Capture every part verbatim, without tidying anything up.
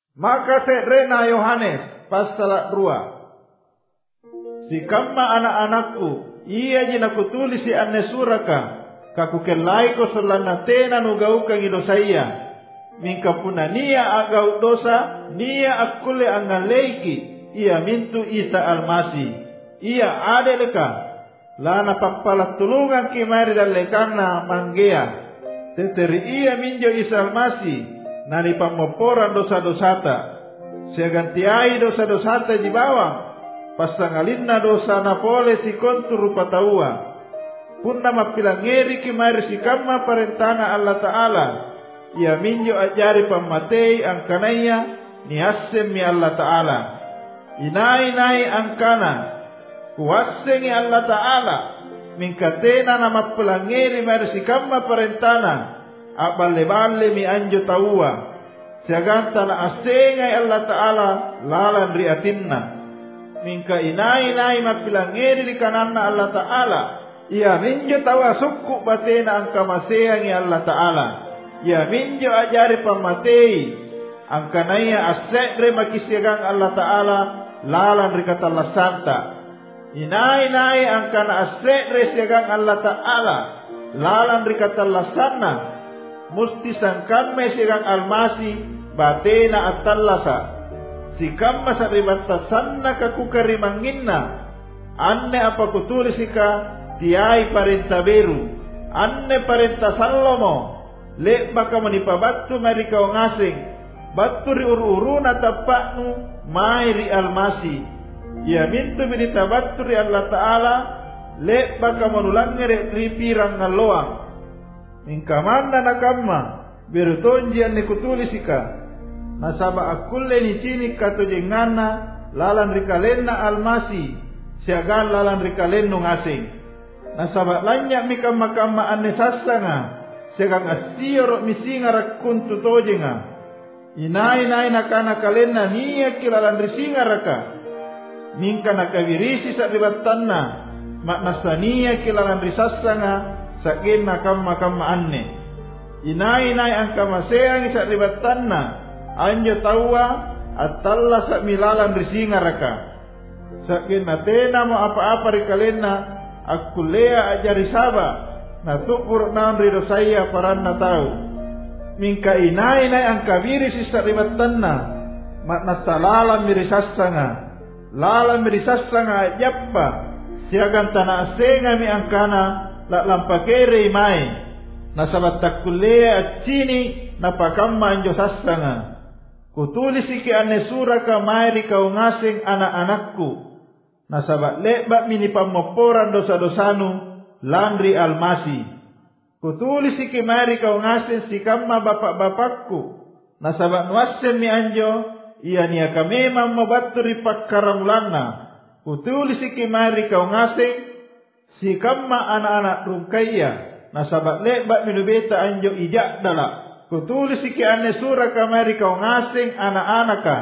Maka serena Yohanes pasal dua. Si kamma anak-anakku, iya jina kutulis si anne suraka, kakukelai ko solana tena nugau kang idosaya. Mingka puna nia agau dosa, nia akule angaleiki, ia mintu Isa Almasih. Ia adeleka, lana papalat tulungan kimari dalekana manggea. Teteri ia minjo Isa Almasih, nani pamoporan dosa-dosata. Segantiai dosa-dosata di bawah, pasangalinna dosa na pole si kontur rupa taua. Punna mapilangeri kimari si kama parentana Allah Ta'ala. Ia minjo ajari pamatei angkanaya ni hassem mi Allah Ta'ala. Inai-nai angkana kuwasengi Allah Ta'ala mingkatena na mapilangeri mari si kama parentana aballe-balle mi anjo taua. Siaganta na asengai Allah Ta'ala lalan riatinna. Mingka inai-nai mapilangeri di kananna Allah Ta'ala. Ia minjo tawa sukuk batena angka maseangi Allah Ta'ala. Ia minjo ajari pamatei angkanaya asekre makisiagang Allah Ta'ala lalan rikatalla santa. Inai-nai angkana asekre siagang Allah Ta'ala lalan rikatalla sana. Musti sangkamme siagang Almasih batena atallasa. Sikamma saribata sanna kakukari manginna. Anne apa kutulisika tiai parenta beru. Anne parenta salomo. Lek baka manipabattu mari kau ngasing. Battu ri uru-uruna tapaknu mai ri Almasih. Ia mintu minita battu ri Allah Ta'ala. Lek baka manulangere ri pirang ngaloang. Mingkamanda nakamma berutonji anne kutulisika. Nasaba akulle ni cini kato jengana lalan rikalenna Almasih. Siagan lalan rikalennu ngasing. Nasaba lanya mikam-makama anne sassanga. Segang asiro misinga rakuntu tojenga. Inai-nai nakana kalena niya kilalan risinga raka. Mingka nakawirisi sa ribatanna. Maknasaniya kilalan risassanga. Sakin nakam-makama anne. Inai-nai ang kamaseang sa ribatanna. Anjo tawa at talla sa milalan risinga raka. Sakin natena mo apa-apa rikalena. Akulea ajari saba. Natukur naon rido saya paran na tau. Mingka inai-nai ang kabiri si saribatanna. Makna salalam mirisasanga. Lalam mirisasanga ajappa. Siagan tanah asenga mi angkana. Laklampakere imay. Nasabat takulea at chini. Napakamma anjo sasanga. Kutulis iki ane suraka mairi kau ngasing anak-anakku. Nasabat lebak mini pamoporan dosa-dosanu. Landri Almasih. Kutulis iki mari kau ngasin si kamma bapak-bapakku. Nasabak nuasen mi anjo. Ia niya kamemang mabaturi pakkaramulana. Kutulis iki mari kau ngasin si kamma anak-anak rungkaya. Nasabak lebak minubeta anjo ijak dala. Kutulis iki ane surah kamari kau ngasin anak-anaka.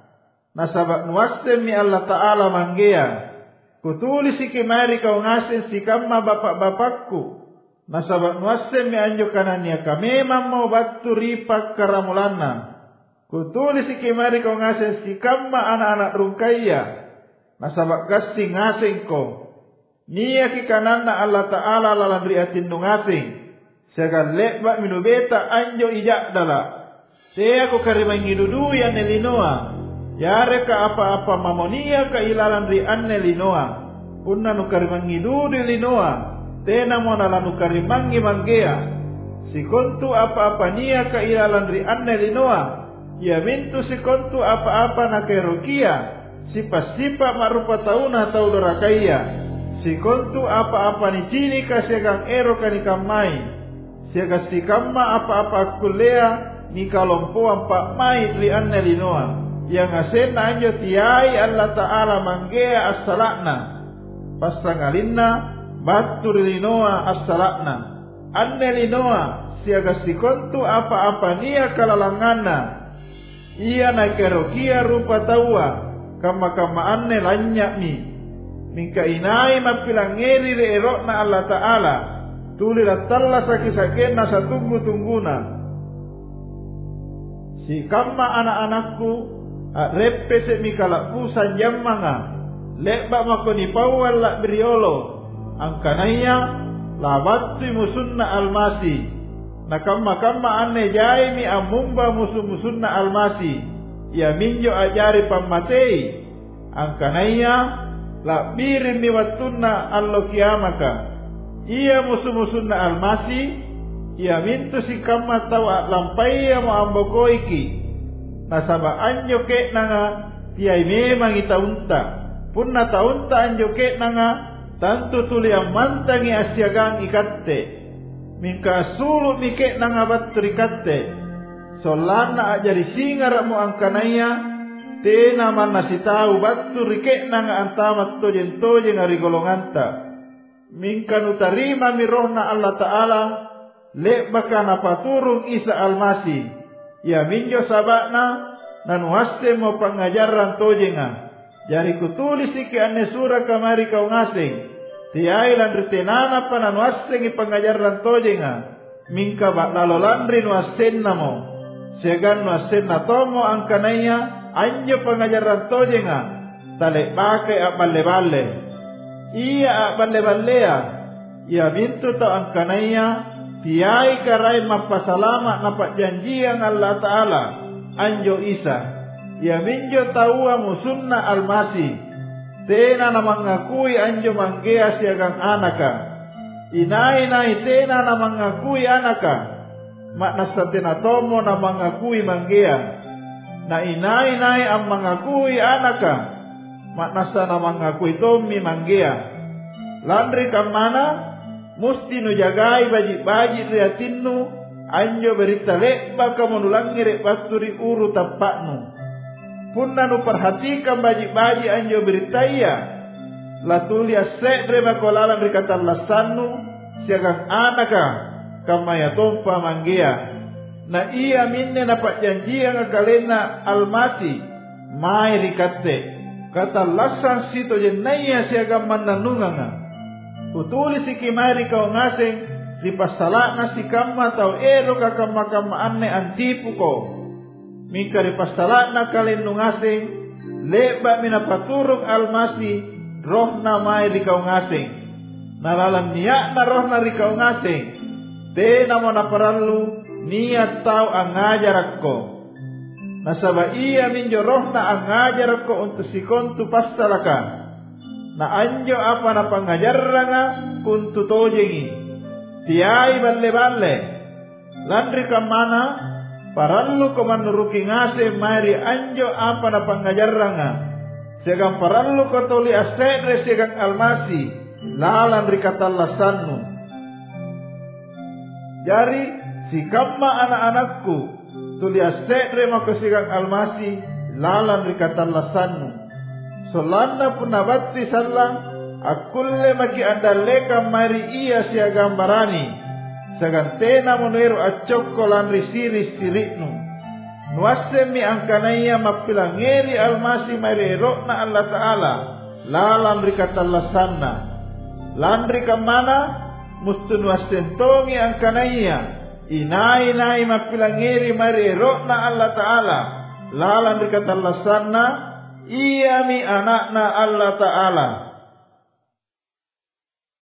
Nasabak nuasen mi Allah Ta'ala manggea. Kutulis iki mari kau ngasin si kamma bapak-bapakku. Nasabak nuasen mi anjo kanan niya kamemang mau batu ripak karamulana. Kutulis iki mari kau ngasin si kamma anak-anak rungkaya. Nasabak gasing ngasing ko. Niya ki kananna Allah Ta'ala lalan riatin nu ngasing. Siagan lebak minubeta anjo ijak dala. Saya ko karimang iduduyan nelinoa. Yare ka apa-apa mamonia ka ilalan ri anne linoa. Punna nu karimangi dudu linoa. Tena mo nalanu karimangi manggea. Si kontu apa-apa nia ka ilalan ri anne linoa. Ia mintu si kontu apa-apa na kerokia. Sipa-sipa marupa tauna tau dorakaya. Si kontu apa-apa ni cini ka siagang ero ka ni kamai. Siaga si kamma apa-apa kulea ni kalompoan pak mai ri anne linoa. Yang asen anjo tiai Allah Ta'ala manggea as-salakna. Pasangalinna batur linoa as-salakna. Anne linoa siaga sikontu apa-apa nia kalalangana. Ia na kerokia rupa tawa. Kama-kama anne lanyak mi. Mingka inai mapilangeri le erokna Allah Ta'ala. Tulilah talla sakit-sakitna sa tunggu-tungguna. Si kamma anak-anakku reppe se mikala pusan jammanga leba makoni pawal la beriolo angkanaya labattu musunna almasi nakamma kamma anne jai mi amumba musu musunna almasi ya minjo ajari pammatei angkanaya la birin mi wattunna allo kiamaka iya musu musunna almasi ya mintu si kamma tawa lampai mo ambokoiki nasaba anjo ke nanga tiai memang itaunta punna taunta anjo ke nanga tantu tuli amantangi asyagang ikatte mingka sulu mike nanga batri katte solana ajari singar mo angkanaya tena manna sitau battu rike nanga antamat tojen tojen ari golonganta mingka nutarima mirohna Allah Ta'ala le bakana paturung Isa almasi ya minjo sabakna nan waste mo pangajaran tojenga jari kutulis iki anne sura kamari kau ngasing tiai lan ritenana panan waste ngi pangajaran tojenga mingka bak lalolandri wastenna mo segan wastenna tomo angkanaya anjo pangajaran tojenga tale pakai aballe-balle iya aballe-ballea ya bintu to angkanaya tiai karai mapasalama napak janjian Allah Ta'ala anjo Isa ya minjo taua musunna almasi tena na mangakui anjo manggea siagang anaka inai-nai tena na mangakui anaka makna satena tomo na mangakui manggea na inai-nai ang mangakui anaka makna sana mangakui tomi manggea landri kamana musti nu jagai baji-baji riatinnu anjo berita lekba kamunulangi rek baturi uru tapaknu punna nu perhatikan baji-baji anjo berita iya latuli asedre makolalan rikatan lasannu siagang anaka kamaya tompa manggea na iya minne napak janjian kalena almasi mai rikatte kata lasan sito jennaya siagang mananunganga utulis ikimari kau ngasing di pasalakna si kamma tau ero ka kamma-kamma anne antipu ko mika di pasalakna kalen nu ngasing leba mina paturung almasi rohna mai di kau ngasing nalalan niat na rohna di kau ngasing tena mo na parallu niat tau ang ngajarak ko nasaba iya minjo rohna ang ngajarak ko untuk sikon tu pasalakan na anjo apa na pangajarranga kuntu tojengi tiai balle-balle landri kamana parallu ko manuruki ngase mari anjo apa na pangajarranga segang parallu ko toli asedre segang almasi lalandri katallasannu jari si kamma anak-anakku tuli asedre mako segang almasi lalandri katallasannu solanda punabatti sallang akulle maki andaleka mari iya sia gambarani sagantena moneru accokko lan risiri siriknu nuasemi angkanaya mapilangeri almasi mari rokna Allah Ta'ala lalan rikatallasanna landri kamana mustun wasentongi angkanaya inai-nai mapilangeri mari rokna Allah Ta'ala lalan rikatallasanna iya mi anakna Allah Ta'ala